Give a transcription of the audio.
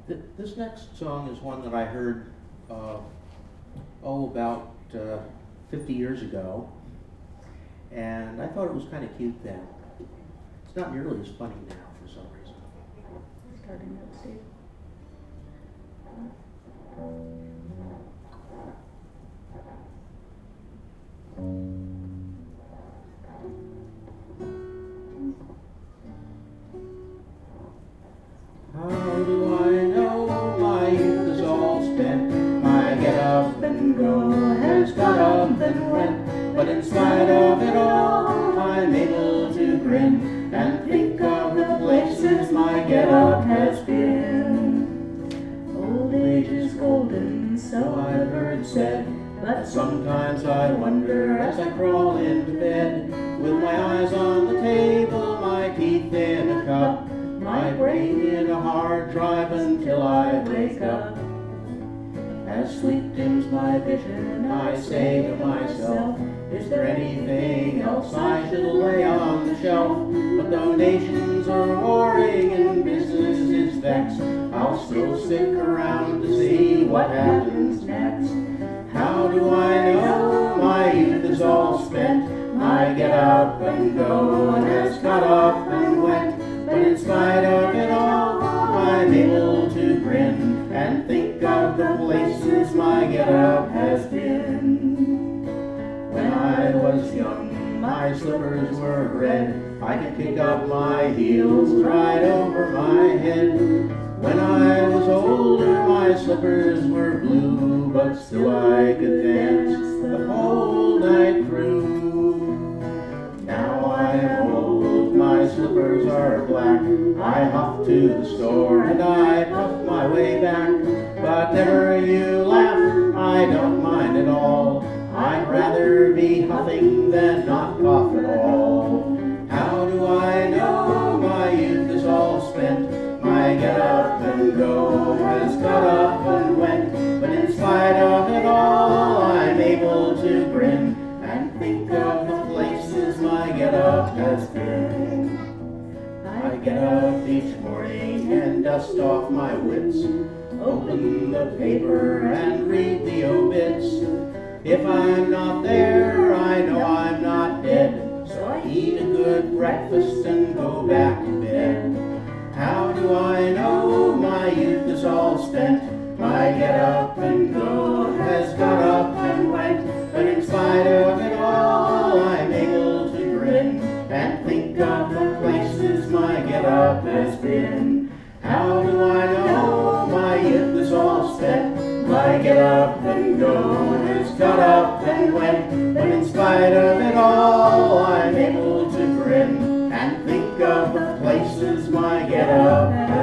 This next song is one that I heard, about 50 years ago, and I thought it was kind of cute then. It's not nearly as funny now for some reason. Starting out, Steve. How do I know my youth is all spent? My get up and go has got up and went. But in spite of it all, I'm able to grin and think of the places my get up has been. Old age is golden, so I've heard said. But sometimes I wonder as I crawl into bed, with my eyes on the table, my teeth in a cup, my brain in a hard drive until I wake up. As sleep dims my vision, I say to myself, is there anything else I should lay on the shelf? But though nations are warring and business is vexed, I'll still stick around to see what happens next. How do I know my youth is all spent? My get up and go has got up and went. But in spite of it all, I'm able to grin and think of the places my get up has been. When I was young, my slippers were red. I could kick up my heels right over my head. When I was older, my slippers were blue, but still I could dance the whole night through. Now I am old, my slippers are black. I huff to the store and I puff my way back. But never you laugh, I don't mind at all. I'd rather be huffing than not puff at all. How do I know my youth is all spent? My get up and go has got up and went. But in spite of it all, I'm able to grin and think of the places my get up has been. I get up each morning and dust off my wits, open the paper and read the obits. If I'm not there, I know I'm not dead, so I eat a good breakfast and go back to bed. How do I know my youth is all spent? My get up and go has got up and went. But in spite of it all, I'm able to grin and think of the places my get up has been. How do I know my youth is all spent? My get up and go has got up and went. But in spite of it all, I'm able to grin and think of the places my get up has been.